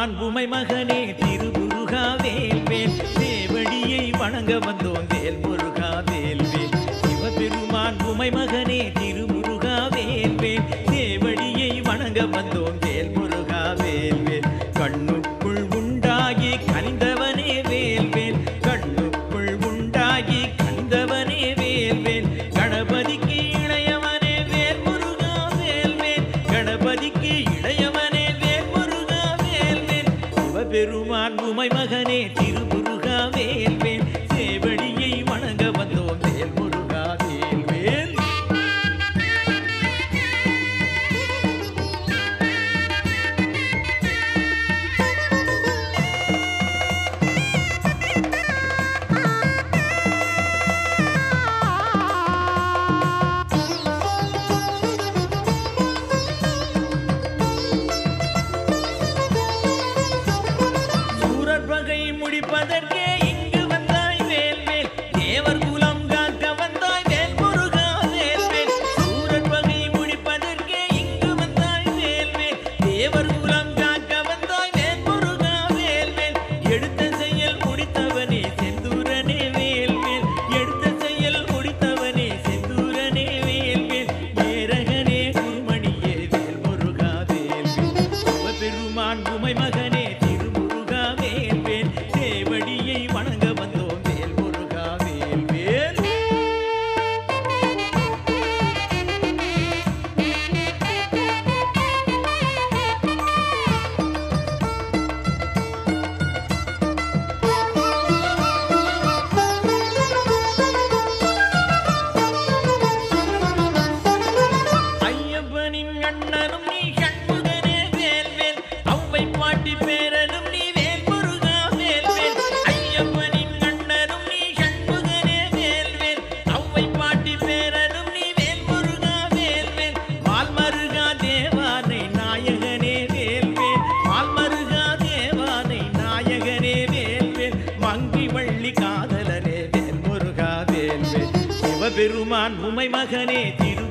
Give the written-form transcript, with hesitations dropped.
சிவபெருமான் உமை மகனே திருமுருகா வேல்வேல் தேவடியை வணங்க வந்தோம் வேல் முருகா வேல்வேல் சிவபெருமான் உமை மகனே திருமுருகா வேல்வேல் தேவடியை வணங்க வந்தோம் வேல் முருகா வேல்வேல் கண்ணுக்குள் உண்டாகி கனிந்தவனே வேல்வேல் கண்ணுக்குள் உண்டாகி கனிந்தவனே வேல்வேல் கணபதிக்கு இளையவனே வேல் முருகா வேல்வேல் கணபதிக்கு இளையவனே வேல் முருகா வேல்வேல் சிவபெருமான் உமை மகனே திருமுருகா வேல்வேல் சேவடியை வணங்க வந்தோம் வேல் முருகா வேல்வேல் முடிப்பதற்கே இங்கு வந்தாய் வேல்வேல் தேவர் குலம் காக்க வந்தாய் வேல் முருகா வேல்வேல் சூரன் வகை முடிப்பதற்கே இங்கு வந்தாய் வேல்வேல் தேவர் குலம் காக்க வந்தாய் வேல் முருகா வேல்வேல் எடுத்த செயல் முடித்தவனே செந்தூரனே வேல்வேல் எடுத்த செயல் முடித்தவனே செந்தூரனே வேல்வேல் ஏரகனே குருமணியே வேல் முருகா வேல்வேல் சிவபெருமான் உமை மகனே தேவடியை வணங்க வந்தோம் வேல் முருகா வேல்வேல் ஐயப்பனின் அண்ணனும் நீ சண்முகனே வேல்வேல் அவ்வை பாட்டி பேரனும் நீ வேல் முருகா வேல்வேல் ஐயப்பனின் அண்ணனும் நீ சண்முகனே வேல்வேல் அவ்வை பாட்டி பேரனும் நீ வேல் முருகா வேல்வேல் மால்மருகா தேவானை நாயகனே வேல்வேல் மால்மருகா தேவானை நாயகனே வேல்வேல் மங்கி வள்ளி காதலனே வேல் முருகா வேல்வேல் சிவபெருமான் உமை மகனே திரு